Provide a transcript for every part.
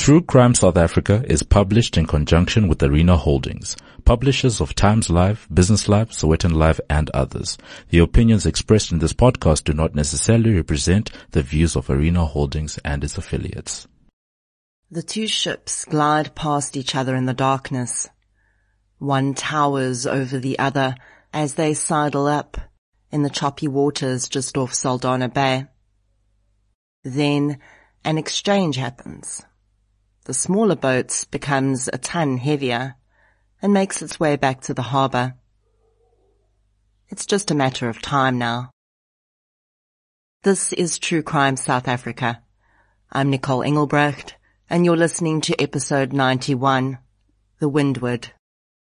True Crime South Africa is published in conjunction with Arena Holdings, publishers of Times Live, Business Live, Sowetan Live, and others. The opinions expressed in this podcast do not necessarily represent the views of Arena Holdings and its affiliates. The two ships glide past each other in the darkness. One towers over the other as they sidle up in the choppy waters just off Saldanha Bay. Then an exchange happens. The smaller boat becomes a ton heavier and makes its way back to the harbour. It's just a matter of time now. This is True Crime South Africa. I'm Nicole Engelbrecht, and you're listening to episode 91, The Windward.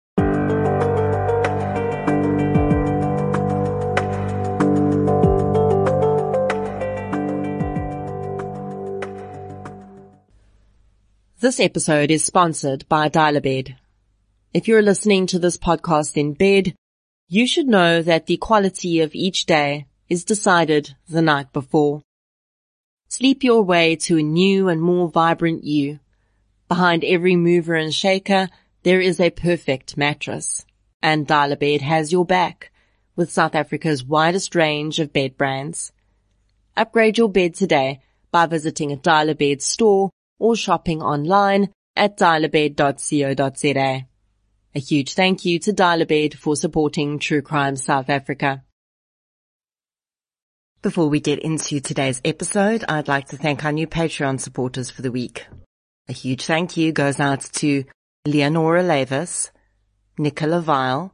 This episode is sponsored by Dial-A-Bed. If you're listening to this podcast in bed, you should know that the quality of each day is decided the night before. Sleep your way to a new and more vibrant you. Behind every mover and shaker, there is a perfect mattress. And Dial-A-Bed has your back with South Africa's widest range of bed brands. Upgrade your bed today by visiting a Dial-A-Bed store or shopping online at dialabed.co.za. A huge thank you to Dial-A-Bed for supporting True Crime South Africa. Before we get into today's episode, I'd like to thank our new Patreon supporters for the week. A huge thank you goes out to Leonora Lavis, Nicola Vile,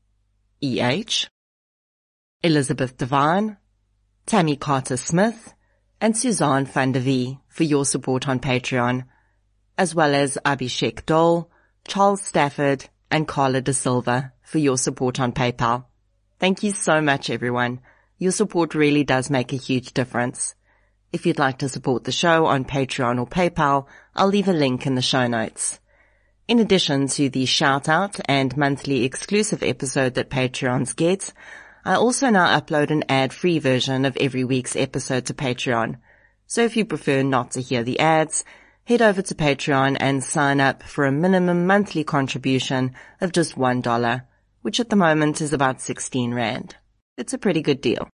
E.H., Elizabeth Devine, Tammy Carter-Smith, and Suzanne van der Vie for your support on Patreon, as well as Abhishek Dole, Charles Stafford, and Carla De Silva for your support on PayPal. Thank you so much, everyone. Your support really does make a huge difference. If you'd like to support the show on Patreon or PayPal, I'll leave a link in the show notes. In addition to the shout-out and monthly exclusive episode that Patreons get, I also now upload an ad-free version of every week's episode to Patreon. So if you prefer not to hear the ads, head over to Patreon and sign up for a minimum monthly contribution of just $1, which at the moment is about 16 Rand. It's a pretty good deal.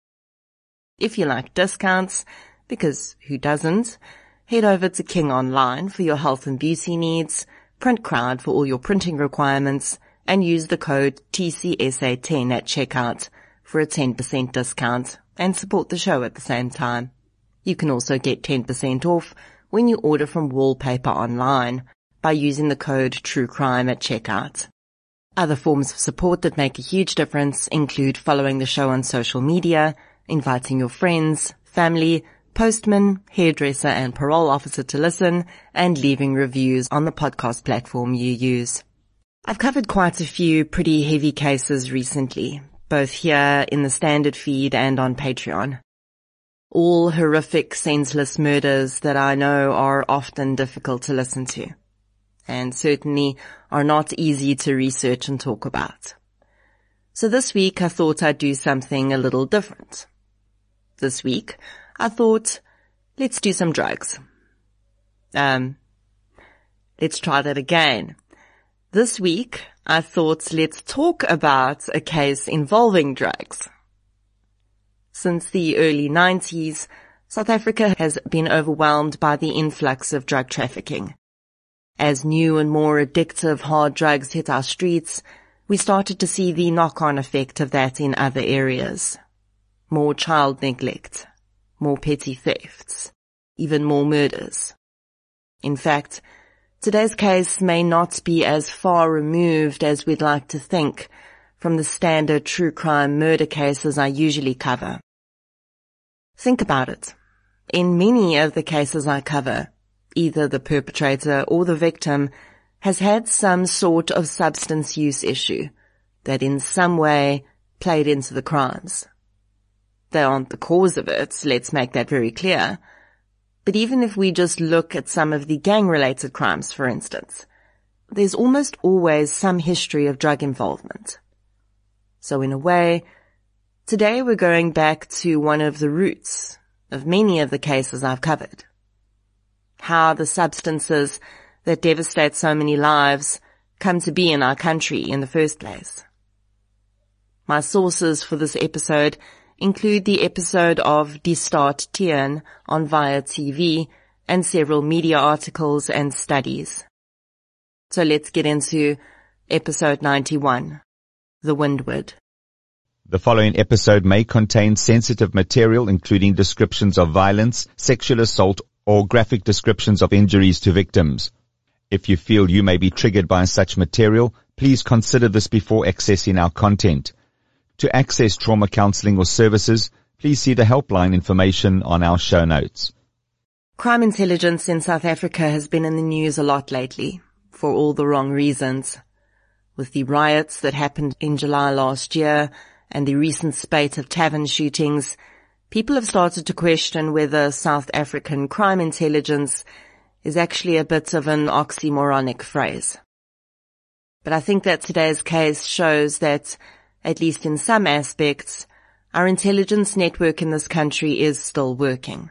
If you like discounts, because who doesn't, head over to King Online for your health and beauty needs, PrintCrowd for all your printing requirements, and use the code TCSA10 at checkout for a 10% discount and support the show at the same time. You can also get 10% off when you order from Wallpaper Online by using the code TRUECRIME at checkout. Other forms of support that make a huge difference include following the show on social media, inviting your friends, family, postman, hairdresser, and parole officer to listen, and leaving reviews on the podcast platform you use. I've covered quite a few pretty heavy cases recently, both here in the standard feed and on Patreon. All horrific, senseless murders that I know are often difficult to listen to, and certainly are not easy to research and talk about. So this week I thought I'd do something a little different. This week I thought, let's do some drugs. Let's try that again. This week I thought, let's talk about a case involving drugs. Since the early 90s, South Africa has been overwhelmed by the influx of drug trafficking. As new and more addictive hard drugs hit our streets, we started to see the knock-on effect of that in other areas. More child neglect, more petty thefts, even more murders. In fact, today's case may not be as far removed as we'd like to think from the standard true crime murder cases I usually cover. Think about it. In many of the cases I cover, either the perpetrator or the victim has had some sort of substance use issue that in some way played into the crimes. They aren't the cause of it, let's make that very clear. But even if we just look at some of the gang-related crimes, for instance, there's almost always some history of drug involvement. So in a way, today we're going back to one of the roots of many of the cases I've covered. How the substances that devastate so many lives come to be in our country in the first place. My sources for this episode include the episode of Die Staat Tieren on Via TV and several media articles and studies. So let's get into episode 91, The Windward. The following episode may contain sensitive material including descriptions of violence, sexual assault, or graphic descriptions of injuries to victims. If you feel you may be triggered by such material, please consider this before accessing our content. To access trauma counseling or services, please see the helpline information on our show notes. Crime intelligence in South Africa has been in the news a lot lately, for all the wrong reasons. With the riots that happened in July last year and the recent spate of tavern shootings, people have started to question whether South African crime intelligence is actually a bit of an oxymoronic phrase. But I think that today's case shows that, at least in some aspects, our intelligence network in this country is still working.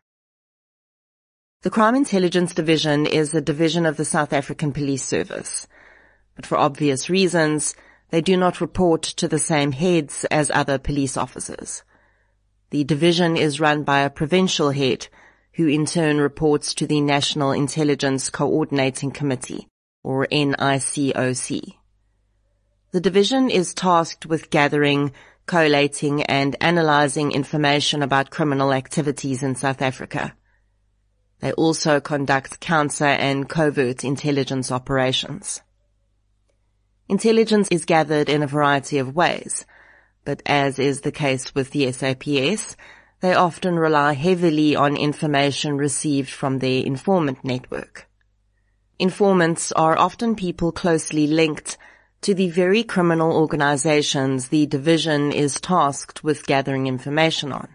The Crime Intelligence Division is a division of the South African Police Service, but for obvious reasons, they do not report to the same heads as other police officers. The division is run by a provincial head, who in turn reports to the National Intelligence Coordinating Committee, or NICOC. The division is tasked with gathering, collating, and analyzing information about criminal activities in South Africa. They also conduct counter and covert intelligence operations. Intelligence is gathered in a variety of ways, but as is the case with the SAPS, they often rely heavily on information received from their informant network. Informants are often people closely linked to the very criminal organizations the division is tasked with gathering information on.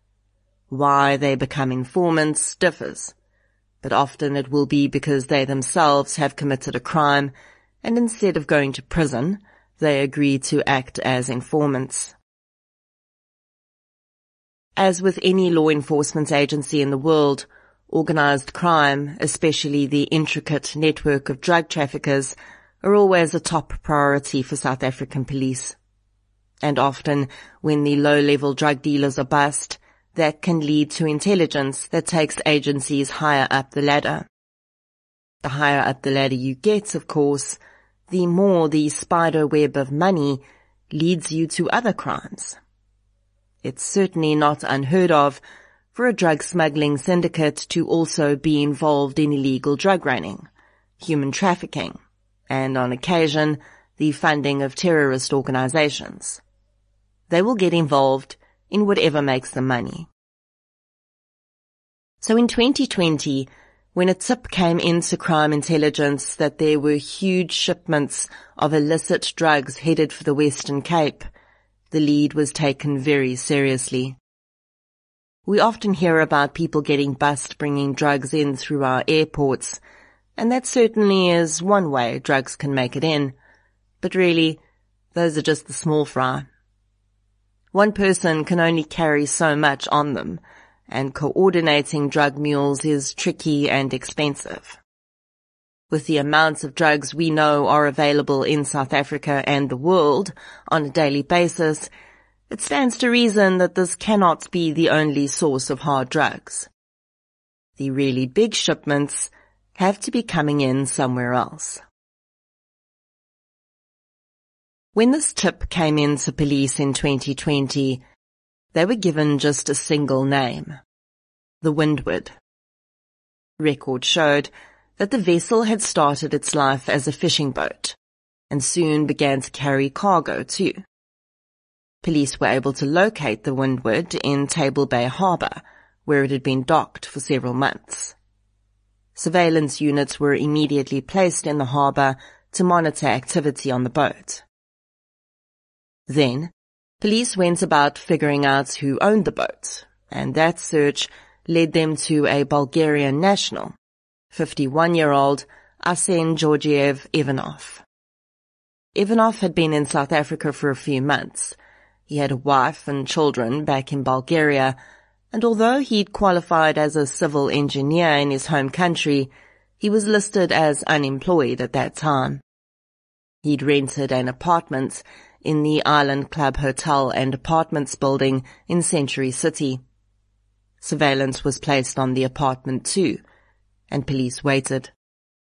Why they become informants differs, but often it will be because they themselves have committed a crime, and instead of going to prison, they agree to act as informants. As with any law enforcement agency in the world, organized crime, especially the intricate network of drug traffickers, are always a top priority for South African police. And often, when the low-level drug dealers are bust, that can lead to intelligence that takes agencies higher up the ladder. The higher up the ladder you get, of course, the more the spider web of money leads you to other crimes. It's certainly not unheard of for a drug smuggling syndicate to also be involved in illegal drug running, human trafficking, and on occasion, the funding of terrorist organizations. They will get involved in whatever makes them money. So in 2020, when a tip came into crime intelligence that there were huge shipments of illicit drugs headed for the Western Cape, the lead was taken very seriously. We often hear about people getting bust bringing drugs in through our airports, and that certainly is one way drugs can make it in. But really, those are just the small fry. One person can only carry so much on them, and coordinating drug mules is tricky and expensive. With the amounts of drugs we know are available in South Africa and the world on a daily basis, it stands to reason that this cannot be the only source of hard drugs. The really big shipments have to be coming in somewhere else. When this tip came into police in 2020, they were given just a single name, the Windward. Records showed that the vessel had started its life as a fishing boat and soon began to carry cargo too. Police were able to locate the Windward in Table Bay Harbour, where it had been docked for several months. Surveillance units were immediately placed in the harbour to monitor activity on the boat. Then, police went about figuring out who owned the boat, and that search led them to a Bulgarian national, 51-year-old Arsen Georgiev Ivanov. Ivanov had been in South Africa for a few months. He had a wife and children back in Bulgaria, and although he'd qualified as a civil engineer in his home country, He was listed as unemployed at that time. He'd rented an apartment in the Island Club Hotel and Apartments building in Century City. Surveillance was placed on the apartment too, and police waited.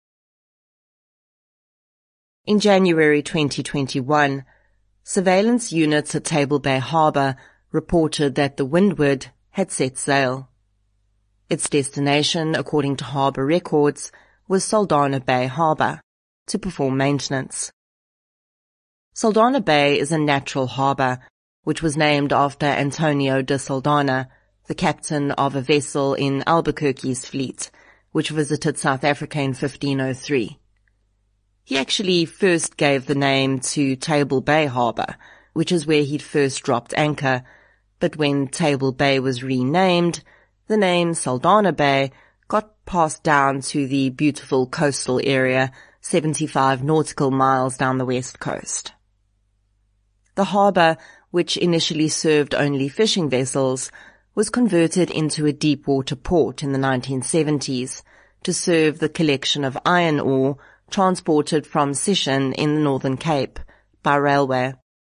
In January 2021, surveillance units at Table Bay Harbour reported that the Windward had set sail. Its destination, according to harbour records, was Saldanha Bay Harbour to perform maintenance. Saldanha Bay is a natural harbour, which was named after Antonio de Saldanha, the captain of a vessel in Albuquerque's fleet, which visited South Africa in 1503. He actually first gave the name to Table Bay Harbour, which is where he'd first dropped anchor, but when Table Bay was renamed, the name Saldanha Bay got passed down to the beautiful coastal area 75 nautical miles down the west coast. The harbour, which initially served only fishing vessels, was converted into a deep-water port in the 1970s to serve the collection of iron ore transported from Sishen in the Northern Cape by railway.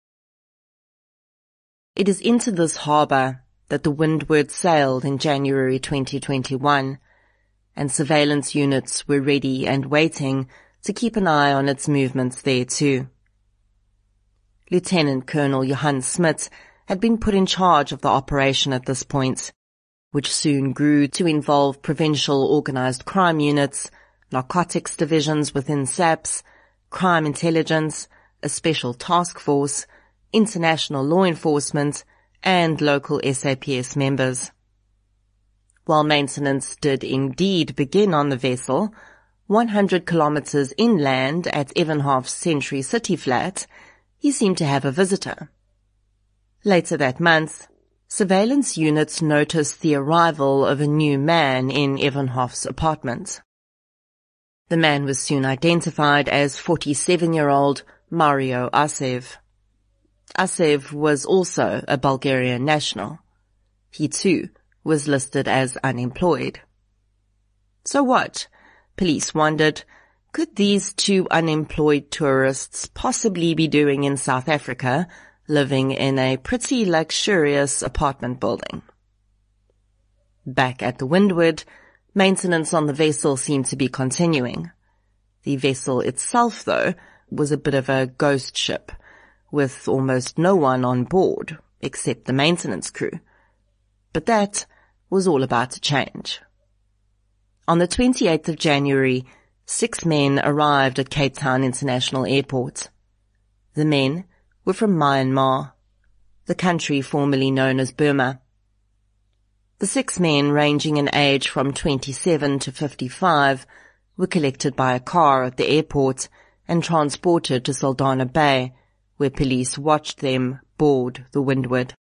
It is into this harbour that the Windward sailed in January 2021, and surveillance units were ready and waiting to keep an eye on its movements there too. Lieutenant Colonel Johan Smit had been put in charge of the operation at this point, which soon grew to involve provincial organised crime units, narcotics divisions within SAPS, crime intelligence, a special task force, international law enforcement, and local SAPS members. While maintenance did indeed begin on the vessel, 100 kilometres inland at Evenhoff's Century City flat, he seemed to have a visitor. Later that month, surveillance units noticed the arrival of a new man in Evenhoff's apartment. The man was soon identified as 47-year-old Mario Asev. Asev was also a Bulgarian national. He too was listed as unemployed. So what? Police wondered, could these two unemployed tourists possibly be doing in South Africa, living in a pretty luxurious apartment building? Back at the Windward, maintenance on the vessel seemed to be continuing. The vessel itself, though, was a bit of a ghost ship, with almost no one on board except the maintenance crew. But that was all about to change. On the 28th of January, 6 men arrived at Cape Town International Airport. The men were from Myanmar, the country formerly known as Burma. The 6 men, ranging in age from 27 to 55, were collected by a car at the airport and transported to Saldanha Bay, where police watched them board the Windward.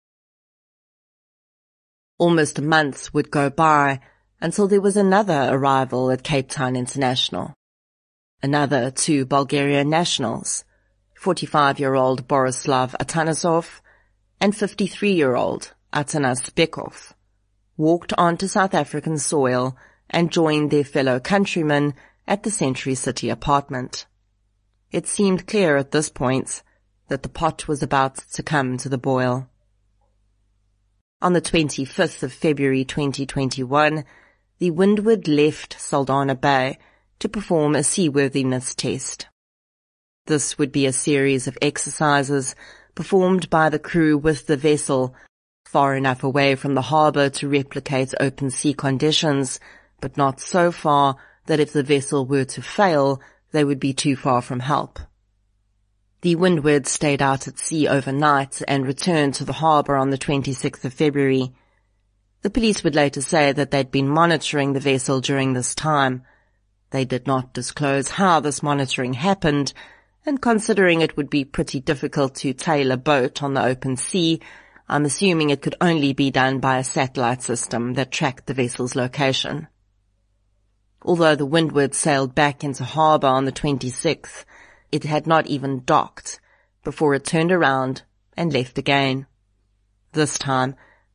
Almost a month would go by until there was another arrival at Cape Town International. Another 2 Bulgarian nationals, 45-year-old Borislav Atanasov and 53-year-old Atanas Bekov, walked onto South African soil and joined their fellow countrymen at the Century City apartment. It seemed clear at this point that the pot was about to come to the boil. On the 25th of February 2021, the Windward left Saldanha Bay to perform a seaworthiness test. This would be a series of exercises performed by the crew with the vessel far enough away from the harbour to replicate open sea conditions, but not so far that if the vessel were to fail, they would be too far from help. The Windward stayed out at sea overnight and returned to the harbour on the 26th of February. The police would later say that they'd been monitoring the vessel during this time. They did not disclose how this monitoring happened, and considering it would be pretty difficult to tail a boat on the open sea, I'm assuming it could only be done by a satellite system that tracked the vessel's location. Although the Windward sailed back into harbour on the 26th, it had not even docked before it turned around and left again. This time,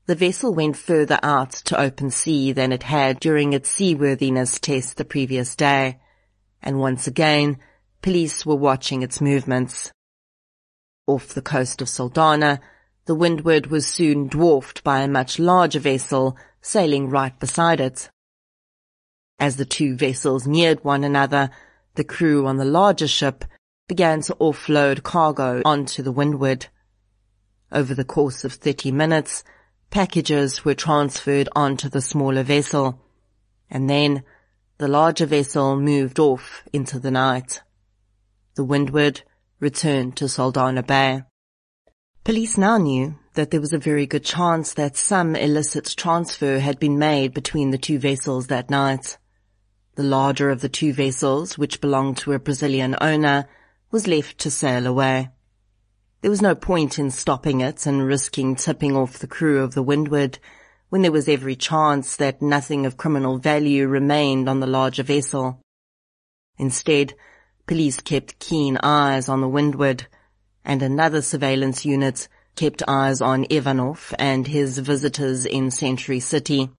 The vessel went further out to open sea than it had during its seaworthiness test the previous day, and once again, police were watching its movements. Off the coast of Saldanha, the Windward was soon dwarfed by a much larger vessel sailing right beside it. As the two vessels neared one another, the crew on the larger ship began to offload cargo onto the Windward. Over the course of 30 minutes, packages were transferred onto the smaller vessel, and then the larger vessel moved off into the night. The Windward returned to Saldanha Bay. Police now knew that there was a very good chance that some illicit transfer had been made between the two vessels that night. The larger of the two vessels, which belonged to a Brazilian owner, was left to sail away. There was no point in stopping it and risking tipping off the crew of the Windward when there was every chance that nothing of criminal value remained on the larger vessel. Instead, police kept keen eyes on the Windward, and another surveillance unit kept eyes on Ivanov and his visitors in Century City.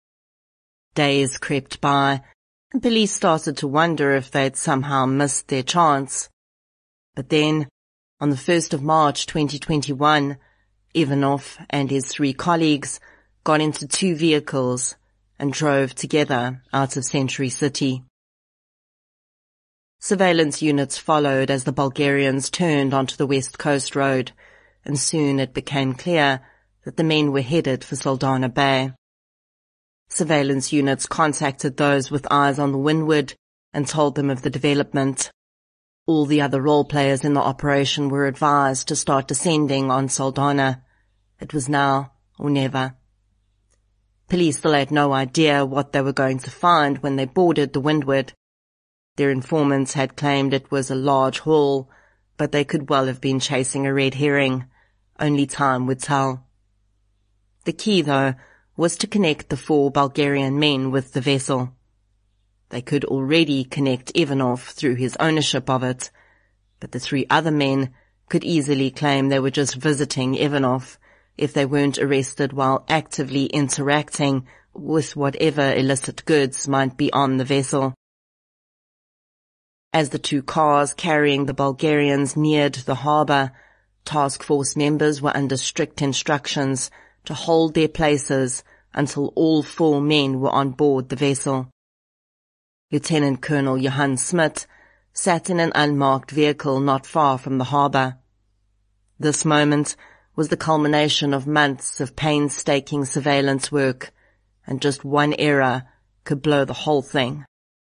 Days crept by, and police started to wonder if they'd somehow missed their chance. But then, on the 1st of March 2021, Ivanov and his 3 colleagues got into 2 vehicles and drove together out of Century City. Surveillance units followed as the Bulgarians turned onto the West Coast Road, and soon it became clear that the men were headed for Saldanha Bay. Surveillance units contacted those with eyes on the Windward and told them of the development. All the other role players in the operation were advised to start descending on Saldanha. It was now or never. Police still had no idea what they were going to find when they boarded the Windward. Their informants had claimed it was a large haul, but they could well have been chasing a red herring. Only time would tell. The key, though, was to connect the 4 Bulgarian men with the vessel. They could already connect Ivanov through his ownership of it, but the 3 other men could easily claim they were just visiting Ivanov if they weren't arrested while actively interacting with whatever illicit goods might be on the vessel. As the 2 cars carrying the Bulgarians neared the harbour, task force members were under strict instructions to hold their places until all 4 men were on board the vessel. Lieutenant Colonel Johan Smit sat in an unmarked vehicle not far from the harbour. This moment was the culmination of months of painstaking surveillance work, and just one error could blow the whole thing.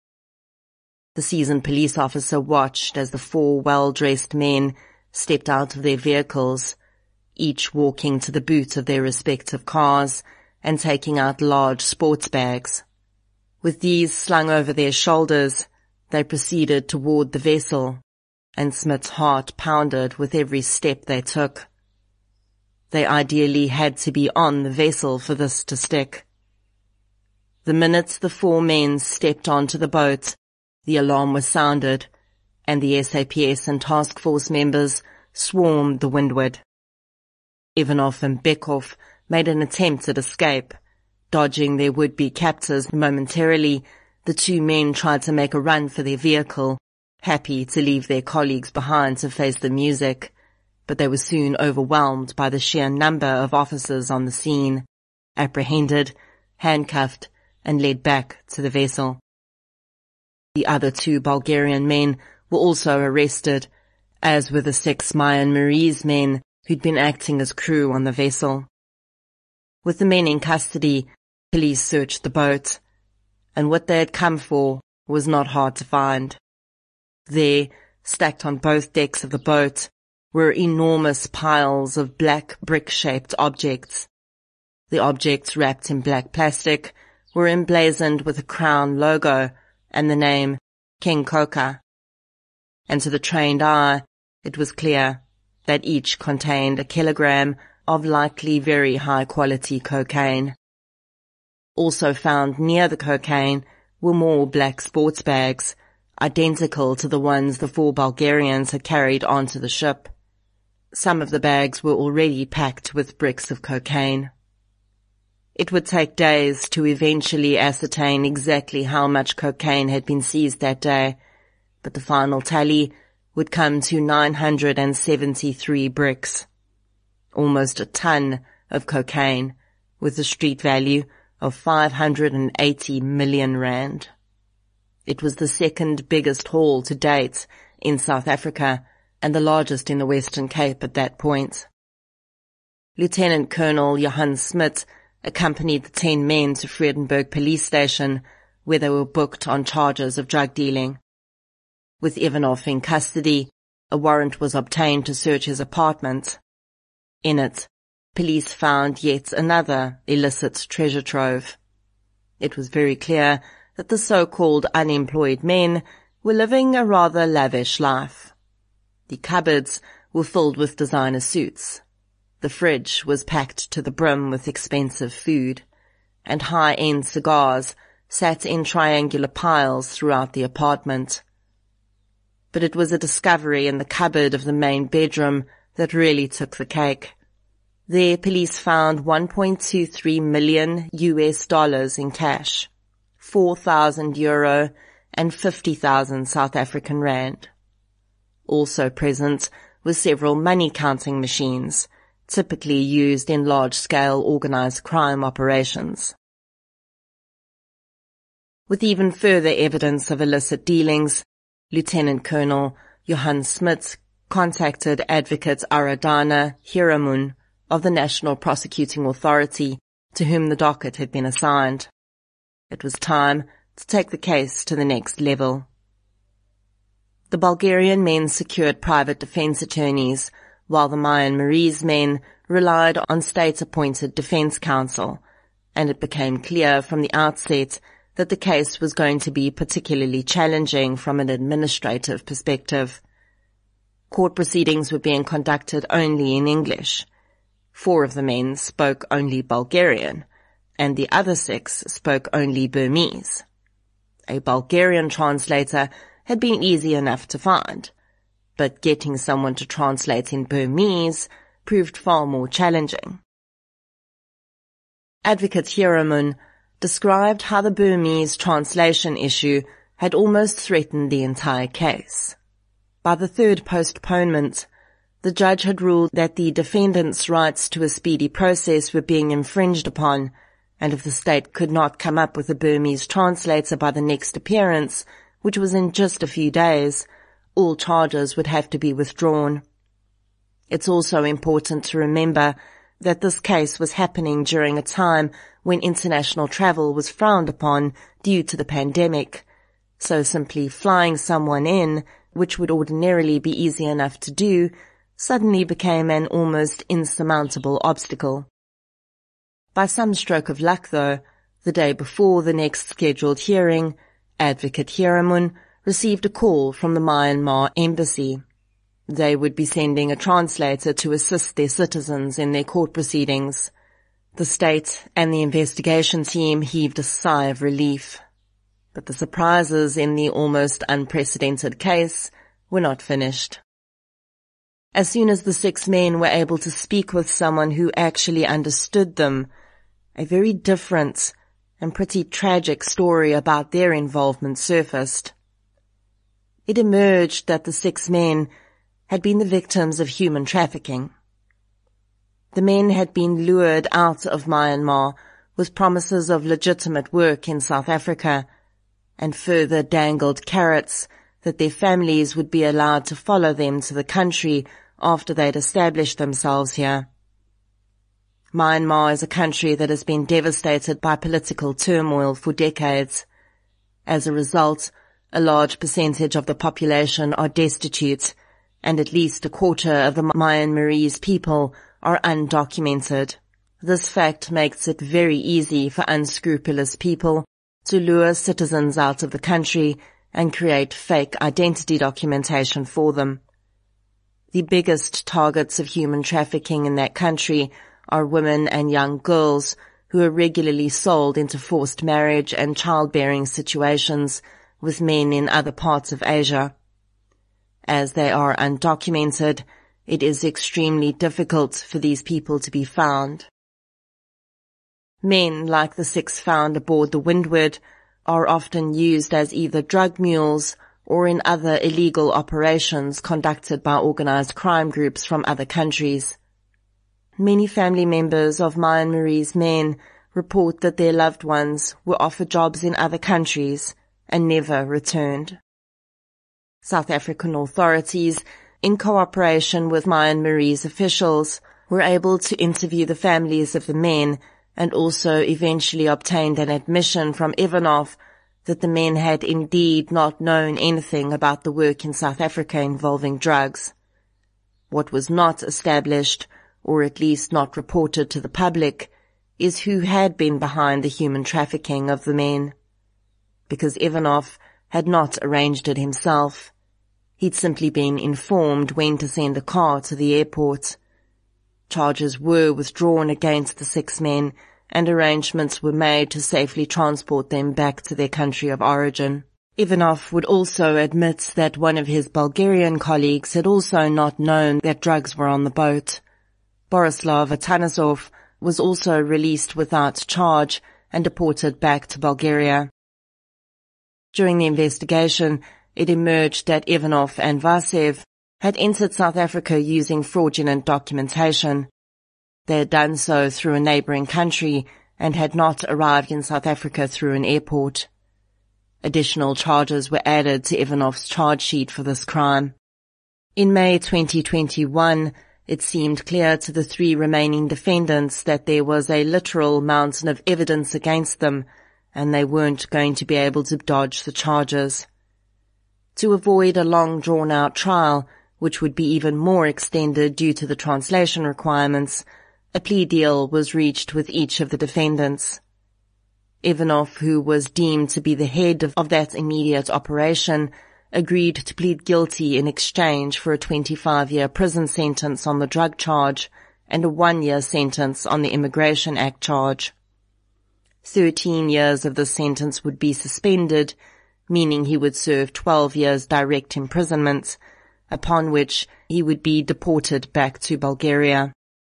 The seasoned police officer watched as the 4 well-dressed men stepped out of their vehicles, each walking to the boot of their respective cars and taking out large sports bags. With these slung over their shoulders, they proceeded toward the vessel, and Smith's heart pounded with every step they took. They ideally had to be on the vessel for this to stick. The minute the 4 men stepped onto the boat, the alarm was sounded, and the SAPS and task force members swarmed the Windward. Ivanov and Bekov made an attempt at escape. Dodging their would-be captors momentarily, the 2 men tried to make a run for their vehicle, happy to leave their colleagues behind to face the music, but they were soon overwhelmed by the sheer number of officers on the scene, apprehended, handcuffed, and led back to the vessel. The other 2 Bulgarian men were also arrested, as were the 6 Mayan Marie's men who'd been acting as crew on the vessel. With the men in custody, police searched the boat, and what they had come for was not hard to find. There, stacked on both decks of the boat, were enormous piles of black brick-shaped objects. The objects, wrapped in black plastic, were emblazoned with a crown logo and the name King Coca. And to the trained eye, it was clear that each contained a kilogram of likely very high-quality cocaine. Also found near the cocaine were more black sports bags, identical to the ones the 4 Bulgarians had carried onto the ship. Some of the bags were already packed with bricks of cocaine. It would take days to eventually ascertain exactly how much cocaine had been seized that day, but the final tally would come to 973 bricks. Almost a ton of cocaine, with a street value of 580 million rand. It was the second biggest haul to date in South Africa and the largest in the Western Cape at that point. Lieutenant Colonel Johan Smit accompanied the 10 men to Vredenburg police station, where they were booked on charges of drug dealing. With Ivanov in custody, a warrant was obtained to search his apartment. In it, police found yet another illicit treasure trove. It was very clear that the so-called unemployed men were living a rather lavish life. The cupboards were filled with designer suits. The fridge was packed to the brim with expensive food, and high-end cigars sat in triangular piles throughout the apartment. But it was a discovery in the cupboard of the main bedroom that really took the cake. There, police found $1.23 million in cash, 4,000 euro and 50,000 South African rand. Also present were several money-counting machines, typically used in large-scale organized crime operations. With even further evidence of illicit dealings, Lieutenant Colonel Johan Smit contacted Advocate Aradana Hiramun of the National Prosecuting Authority, to whom the docket had been assigned. It was time to take the case to the next level. The Bulgarian men secured private defense attorneys, while the Myanmarese men relied on state-appointed defense counsel, and it became clear from the outset that the case was going to be particularly challenging from an administrative perspective. Court proceedings were being conducted only in English. 4 of the men spoke only Bulgarian, and the other 6 spoke only Burmese. A Bulgarian translator had been easy enough to find, but getting someone to translate in Burmese proved far more challenging. Advocate Hiramun described how the Burmese translation issue had almost threatened the entire case. By the 3rd postponement, the judge had ruled that the defendant's rights to a speedy process were being infringed upon, and if the state could not come up with a Burmese translator by the next appearance, which was in just a few days, all charges would have to be withdrawn. It's also important to remember that this case was happening during a time when international travel was frowned upon due to the pandemic, so simply flying someone in, which would ordinarily be easy enough to do, suddenly became an almost insurmountable obstacle. By some stroke of luck, though, the day before the next scheduled hearing, Advocate Hiramun received a call from the Myanmar embassy. They would be sending a translator to assist their citizens in their court proceedings. The state and the investigation team heaved a sigh of relief. But the surprises in the almost unprecedented case were not finished. As soon as the 6 men were able to speak with someone who actually understood them, a very different and pretty tragic story about their involvement surfaced. It emerged that the 6 men had been the victims of human trafficking. The men had been lured out of Myanmar with promises of legitimate work in South Africa, and further dangled carrots that their families would be allowed to follow them to the country after they'd established themselves here. Myanmar is a country that has been devastated by political turmoil for decades. As a result, a large percentage of the population are destitute, and at least a quarter of the Myanmarese people are undocumented. This fact makes it very easy for unscrupulous people to lure citizens out of the country and create fake identity documentation for them. The biggest targets of human trafficking in that country are women and young girls who are regularly sold into forced marriage and childbearing situations with men in other parts of Asia. As they are undocumented, it is extremely difficult for these people to be found. Men like the 6 found aboard the Windward are often used as either drug mules or in other illegal operations conducted by organized crime groups from other countries. Many family members of Maya and Marie's men report that their loved ones were offered jobs in other countries and never returned. South African authorities, in cooperation with Maya and Marie's officials, were able to interview the families of the men and also eventually obtained an admission from Ivanov that the men had indeed not known anything about the work in South Africa involving drugs. What was not established, or at least not reported to the public, is who had been behind the human trafficking of the men. Because Ivanov had not arranged it himself. He'd simply been informed when to send a car to the airport. Charges were withdrawn against the 6 men, and arrangements were made to safely transport them back to their country of origin. Ivanov would also admit that one of his Bulgarian colleagues had also not known that drugs were on the boat. Borislav Atanasov was also released without charge and deported back to Bulgaria. During the investigation, it emerged that Ivanov and Vasev had entered South Africa using fraudulent documentation. They had done so through a neighboring country and had not arrived in South Africa through an airport. Additional charges were added to Ivanov's charge sheet for this crime. In May 2021, it seemed clear to the 3 remaining defendants that there was a literal mountain of evidence against them, and they weren't going to be able to dodge the charges. To avoid a long drawn-out trial, which would be even more extended due to the translation requirements, a plea deal was reached with each of the defendants. Ivanov, who was deemed to be the head of that immediate operation, agreed to plead guilty in exchange for a 25-year prison sentence on the drug charge and a 1-year sentence on the Immigration Act charge. 13 years of the sentence would be suspended, meaning he would serve 12 years direct imprisonment, upon which he would be deported back to Bulgaria.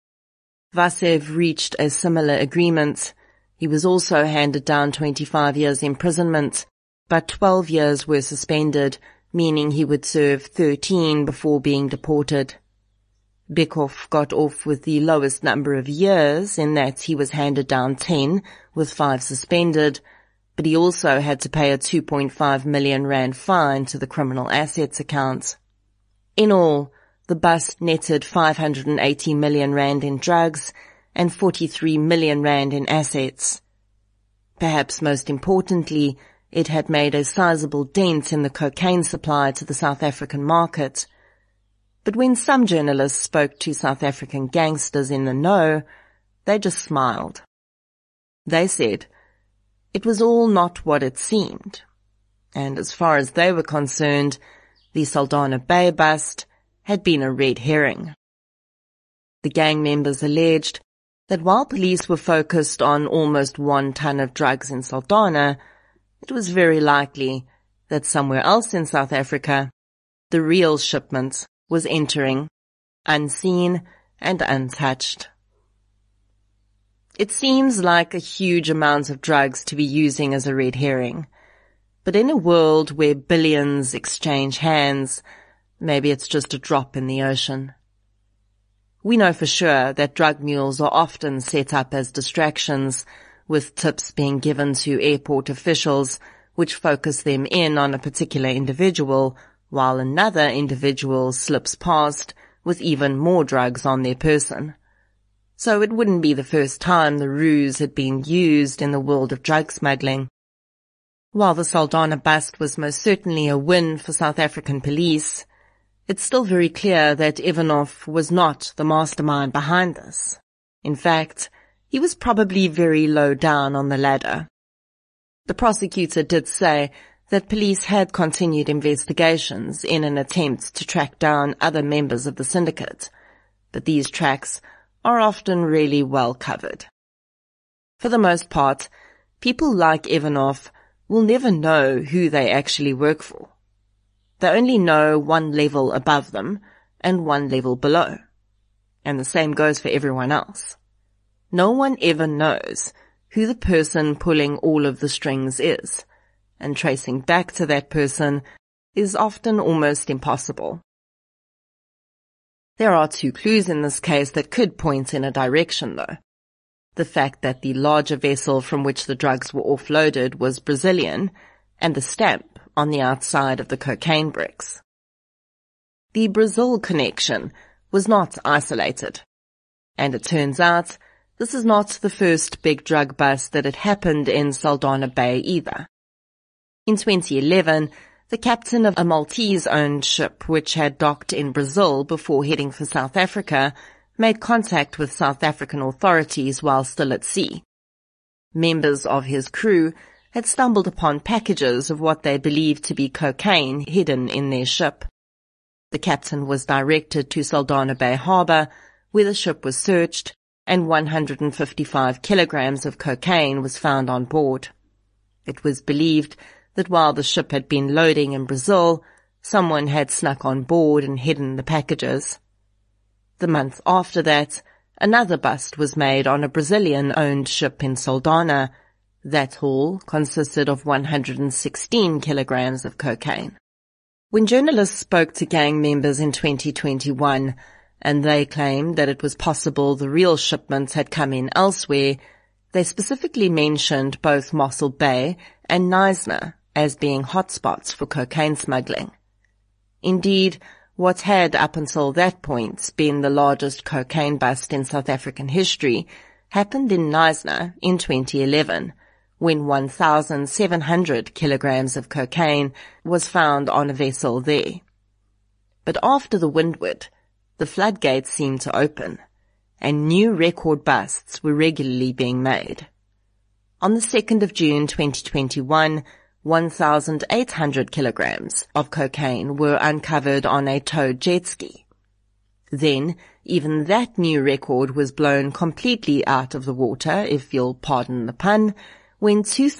Vasev reached a similar agreement. He was also handed down 25 years imprisonment, but 12 years were suspended, meaning he would serve 13 before being deported. Bekov got off with the lowest number of years in that he was handed down 10, with 5 suspended, but he also had to pay a 2.5 million rand fine to the criminal assets account. In all, the bust netted 580 million rand in drugs and 43 million rand in assets. Perhaps most importantly, it had made a sizable dent in the cocaine supply to the South African market. But when some journalists spoke to South African gangsters in the know, they just smiled. They said, it was all not what it seemed. And as far as they were concerned, the Saldanha Bay bust had been a red herring. The gang members alleged that while police were focused on almost 1 ton of drugs in Saldanha, it was very likely that somewhere else in South Africa, the real shipment was entering, unseen and untouched. It seems like a huge amount of drugs to be using as a red herring, but in a world where billions exchange hands, maybe it's just a drop in the ocean. We know for sure that drug mules are often set up as distractions, with tips being given to airport officials which focus them in on a particular individual, while another individual slips past with even more drugs on their person. So it wouldn't be the first time the ruse had been used in the world of drug smuggling. While the Saldanha bust was most certainly a win for South African police, it's still very clear that Ivanov was not the mastermind behind this. In fact, he was probably very low down on the ladder. The prosecutor did say that police had continued investigations in an attempt to track down other members of the syndicate, but these tracks are often really well covered. For the most part, people like Ivanov will never know who they actually work for. They only know 1 level above them and 1 level below. And the same goes for everyone else. No one ever knows who the person pulling all of the strings is, and tracing back to that person is often almost impossible. There are 2 clues in this case that could point in a direction though. The fact that the larger vessel from which the drugs were offloaded was Brazilian, and the stamp on the outside of the cocaine bricks. The Brazil connection was not isolated, and it turns out this is not the first big drug bust that had happened in Saldanha Bay either. In 2011, the captain of a Maltese-owned ship which had docked in Brazil before heading for South Africa made contact with South African authorities while still at sea. Members of his crew had stumbled upon packages of what they believed to be cocaine hidden in their ship. The captain was directed to Saldanha Bay Harbour, where the ship was searched and 155 kilograms of cocaine was found on board. It was believed that while the ship had been loading in Brazil, someone had snuck on board and hidden the packages. The month after that, another bust was made on a Brazilian-owned ship in Saldanha. That haul consisted of 116 kilograms of cocaine. When journalists spoke to gang members in 2021, and they claimed that it was possible the real shipments had come in elsewhere, they specifically mentioned both Mossel Bay and Knysna as being hotspots for cocaine smuggling. Indeed, what had up until that point been the largest cocaine bust in South African history happened in Knysna in 2011, when 1,700 kilograms of cocaine was found on a vessel there. But after the Windward, the floodgates seemed to open, and new record busts were regularly being made. On the 2nd of June 2021, 1,800 kilograms of cocaine were uncovered on a towed jet ski. Then, even that new record was blown completely out of the water, if you'll pardon the pun, when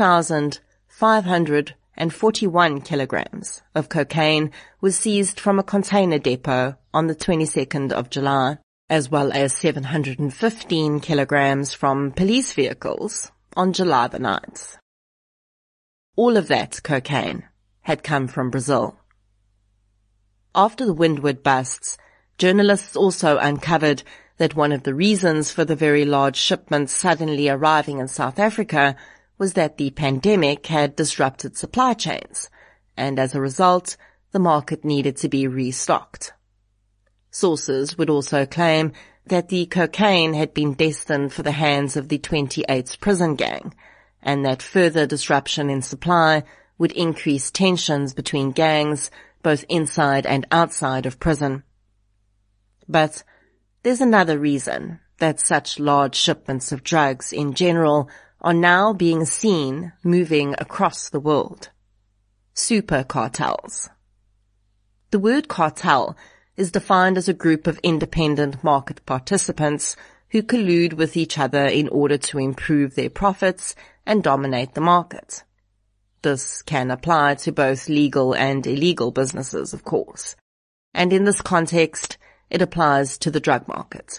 2,541 kilograms of cocaine was seized from a container depot on the 22nd of July, as well as 715 kilograms from police vehicles on July the 9th. All of that cocaine had come from Brazil. After the Windward busts, journalists also uncovered that one of the reasons for the very large shipments suddenly arriving in South Africa was that the pandemic had disrupted supply chains, and as a result, the market needed to be restocked. Sources would also claim that the cocaine had been destined for the hands of the 28th prison gang, and that further disruption in supply would increase tensions between gangs, both inside and outside of prison. But there's another reason that such large shipments of drugs in general are now being seen moving across the world. Super cartels. The word cartel is defined as a group of independent market participants who collude with each other in order to improve their profits and dominate the market. This can apply to both legal and illegal businesses, of course, and in this context, it applies to the drug market.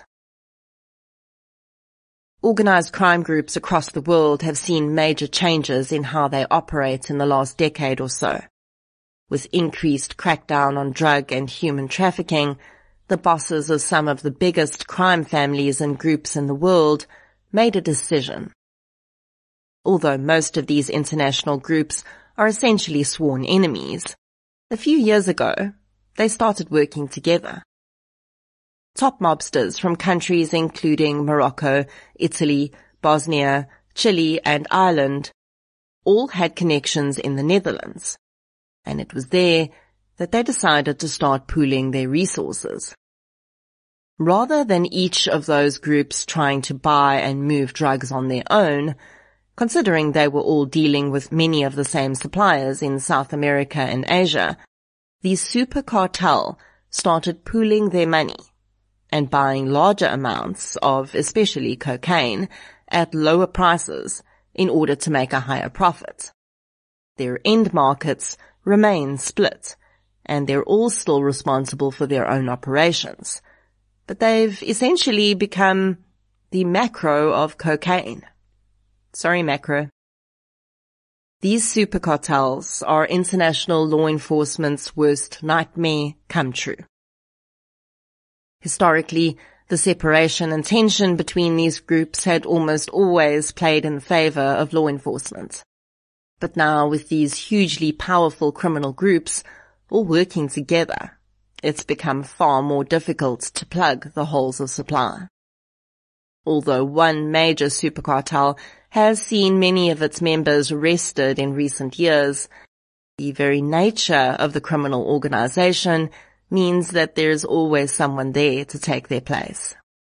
Organized crime groups across the world have seen major changes in how they operate in the last decade or so. With increased crackdown on drug and human trafficking, the bosses of some of the biggest crime families and groups in the world made a decision. Although most of these international groups are essentially sworn enemies, a few years ago, they started working together. Top mobsters from countries including Morocco, Italy, Bosnia, Chile, and Ireland all had connections in the Netherlands, and it was there that they decided to start pooling their resources. Rather than each of those groups trying to buy and move drugs on their own, considering they were all dealing with many of the same suppliers in South America and Asia, the super cartel started pooling their money and buying larger amounts of especially cocaine at lower prices in order to make a higher profit. Their end markets remain split, and they're all still responsible for their own operations, but they've essentially become the macro of cocaine. Sorry, macro. These super cartels are international law enforcement's worst nightmare come true. Historically, the separation and tension between these groups had almost always played in favor of law enforcement. But now, with these hugely powerful criminal groups all working together, it's become far more difficult to plug the holes of supply. Although one major super cartel has seen many of its members arrested in recent years, the very nature of the criminal organization means that there's always someone there to take their place.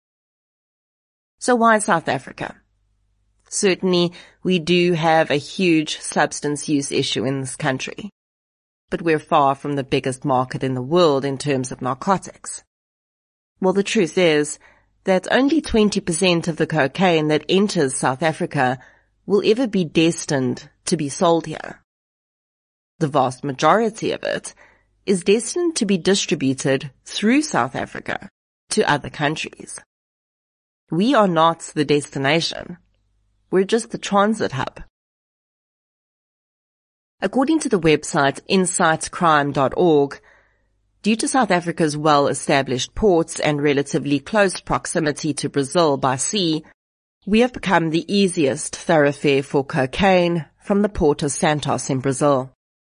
So why South Africa? Certainly, we do have a huge substance use issue in this country, but we're far from the biggest market in the world in terms of narcotics. Well, the truth is that only 20% of the cocaine that enters South Africa will ever be destined to be sold here. The vast majority of it is destined to be distributed through South Africa to other countries. We are not the destination. We're just the transit hub. According to the website insightscrime.org, due to South Africa's well-established ports and relatively close proximity to Brazil by sea, we have become the easiest thoroughfare for cocaine from the port of Santos in Brazil.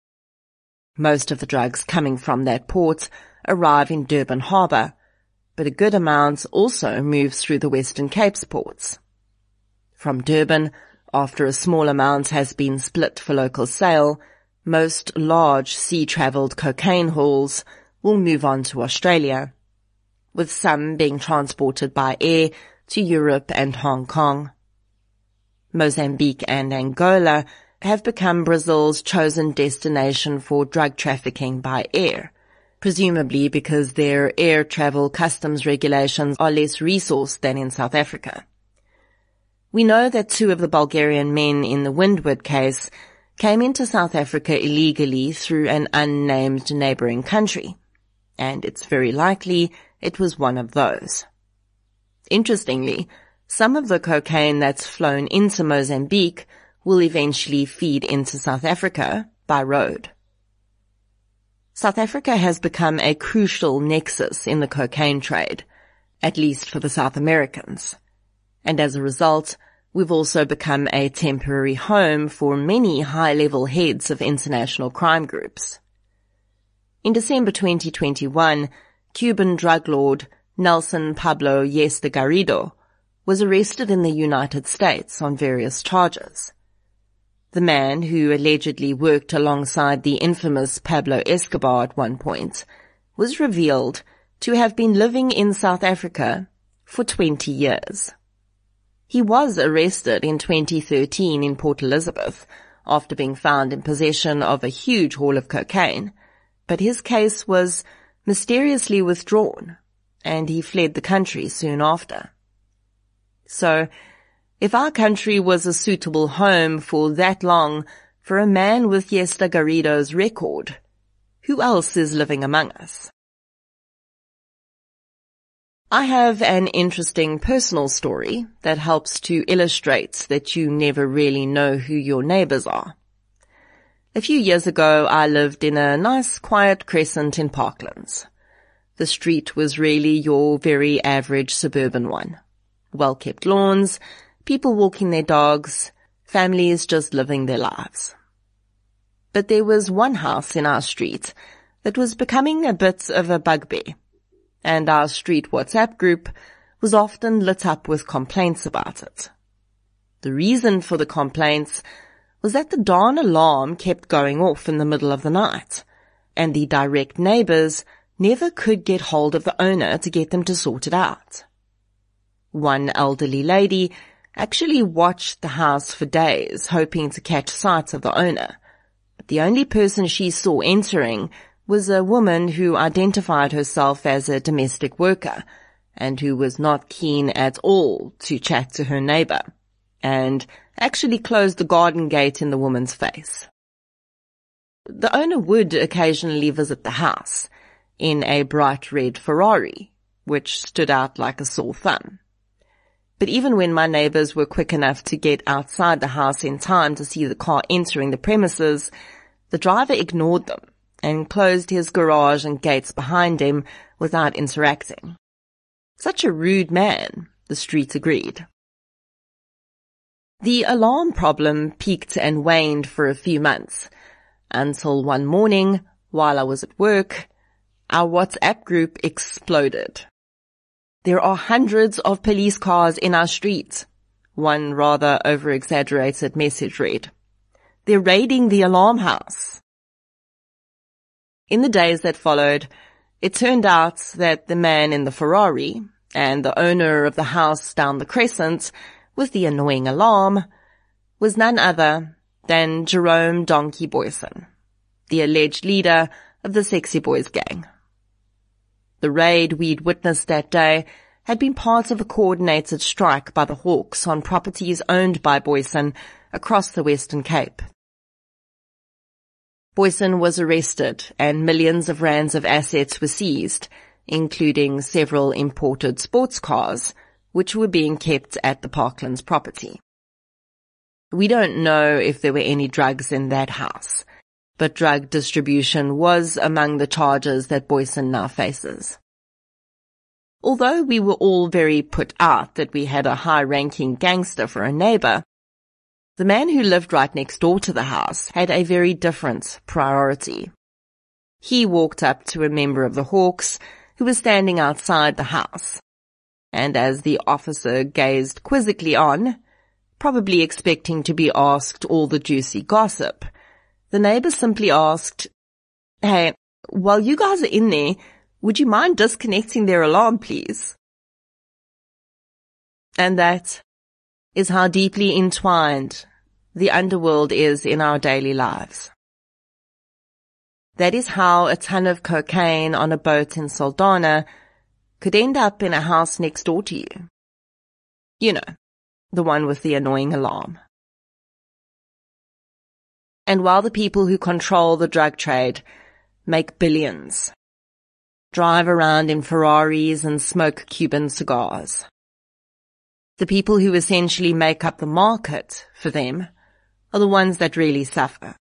Most of the drugs coming from that port arrive in Durban Harbour, but a good amount also moves through the Western Cape's ports. From Durban, after a small amount has been split for local sale, most large sea-travelled cocaine hauls will move on to Australia, with some being transported by air to Europe and Hong Kong. Mozambique and Angola have become Brazil's chosen destination for drug trafficking by air, presumably because their air travel customs regulations are less resourced than in South Africa. We know that 2 of the Bulgarian men in the Windward case came into South Africa illegally through an unnamed neighbouring country, and it's very likely it was one of those. Interestingly, some of the cocaine that's flown into Mozambique will eventually feed into South Africa by road. South Africa has become a crucial nexus in the cocaine trade, at least for the South Americans, and as a result, we've also become a temporary home for many high-level heads of international crime groups. In December 2021, Cuban drug lord Nelson Pablo Yesta Garrido was arrested in the United States on various charges. The man, who allegedly worked alongside the infamous Pablo Escobar at one point, was revealed to have been living in South Africa for 20 years. He was arrested in 2013 in Port Elizabeth after being found in possession of a huge haul of cocaine, but his case was mysteriously withdrawn, and he fled the country soon after. So, if our country was a suitable home for that long for a man with Yesta Garrido's record, who else is living among us? I have an interesting personal story that helps to illustrate that you never really know who your neighbours are. A few years ago, I lived in a nice quiet crescent in Parklands. The street was really your very average suburban one. Well-kept lawns, people walking their dogs, families just living their lives. But there was one house in our street that was becoming a bit of a bugbear, and our street WhatsApp group was often lit up with complaints about it. The reason for the complaints was that the darn alarm kept going off in the middle of the night, and the direct neighbours never could get hold of the owner to get them to sort it out. One elderly lady actually watched the house for days, hoping to catch sight of the owner, but the only person she saw entering was a woman who identified herself as a domestic worker and who was not keen at all to chat to her neighbour, and actually closed the garden gate in the woman's face. The owner would occasionally visit the house in a bright red Ferrari, which stood out like a sore thumb. But even when my neighbors were quick enough to get outside the house in time to see the car entering the premises, the driver ignored them and closed his garage and gates behind him without interacting. Such a rude man, the street agreed. The alarm problem peaked and waned for a few months, until one morning, while I was at work, our WhatsApp group exploded. There are hundreds of police cars in our street, one rather over-exaggerated message read. They're raiding the alarm house. In the days that followed, it turned out that the man in the Ferrari and the owner of the house down the crescent with the annoying alarm was none other than Jerome Donkey Boyson, the alleged leader of the Sexy Boys gang. The raid we'd witnessed that day had been part of a coordinated strike by the Hawks on properties owned by Boyson across the Western Cape. Boyson was arrested and millions of rands of assets were seized, including several imported sports cars, which were being kept at the Parklands property. We don't know if there were any drugs in that house, but drug distribution was among the charges that Boyson now faces. Although we were all very put out that we had a high-ranking gangster for a neighbor, the man who lived right next door to the house had a very different priority. He walked up to a member of the Hawks who was standing outside the house, and as the officer gazed quizzically on, probably expecting to be asked all the juicy gossip, the neighbor simply asked, "Hey, while you guys are in there, would you mind disconnecting their alarm, please?" And that is how deeply entwined the underworld is in our daily lives. That is how a ton of cocaine on a boat in Saldanha could end up in a house next door to you. You know, the one with the annoying alarm. And while the people who control the drug trade make billions, drive around in Ferraris and smoke Cuban cigars, the people who essentially make up the market for them are the ones that really suffer.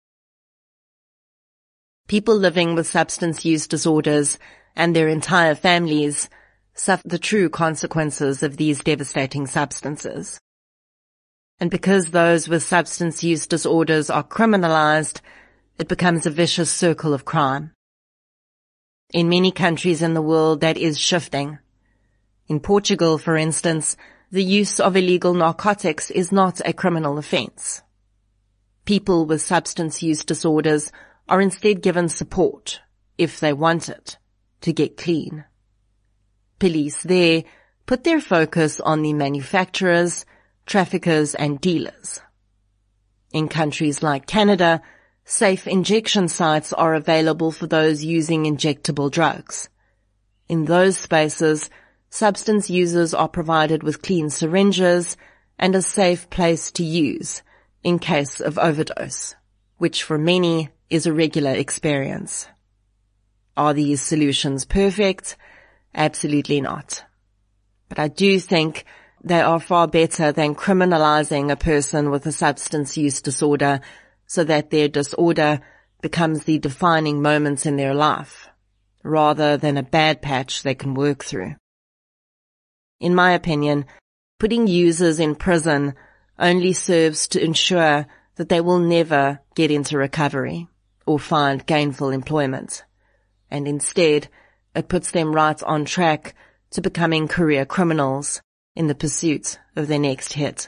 People living with substance use disorders and their entire families suffer the true consequences of these devastating substances. And because those with substance use disorders are criminalized, it becomes a vicious circle of crime. In many countries in the world, that is shifting. In Portugal, for instance, the use of illegal narcotics is not a criminal offense. People with substance use disorders are instead given support, if they want it, to get clean. Police there put their focus on the manufacturers, traffickers and dealers. In countries like Canada, safe injection sites are available for those using injectable drugs. In those spaces, substance users are provided with clean syringes and a safe place to use in case of overdose, which for many is a regular experience. Are these solutions perfect? Absolutely not. But I do think they are far better than criminalizing a person with a substance use disorder so that their disorder becomes the defining moments in their life, rather than a bad patch they can work through. In my opinion, putting users in prison only serves to ensure that they will never get into recovery or find gainful employment, and instead it puts them right on track to becoming career criminals in the pursuit of their next hit.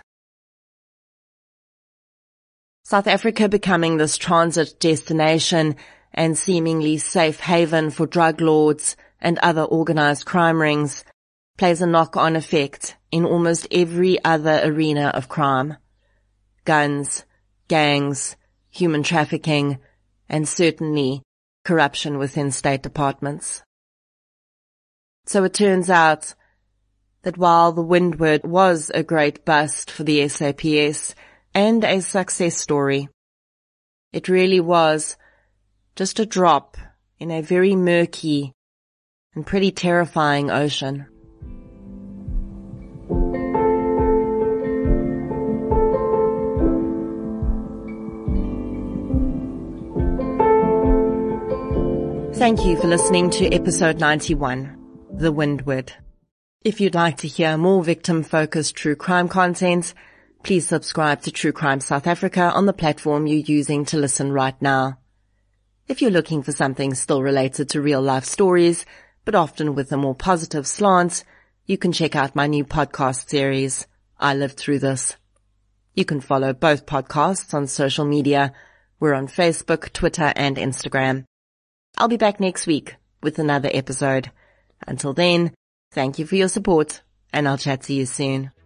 South Africa becoming this transit destination and seemingly safe haven for drug lords and other organized crime rings plays a knock-on effect in almost every other arena of crime. Guns, gangs, human trafficking, and certainly corruption within state departments. So it turns out that while the Windward was a great bust for the SAPS and a success story, it really was just a drop in a very murky and pretty terrifying ocean. Thank you for listening to episode 91, The Windward. If you'd like to hear more victim-focused true crime content, please subscribe to True Crime South Africa on the platform you're using to listen right now. If you're looking for something still related to real-life stories, but often with a more positive slant, you can check out my new podcast series, I Lived Through This. You can follow both podcasts on social media. We're on Facebook, Twitter, and Instagram. I'll be back next week with another episode. Until then, thank you for your support, and I'll chat to you soon.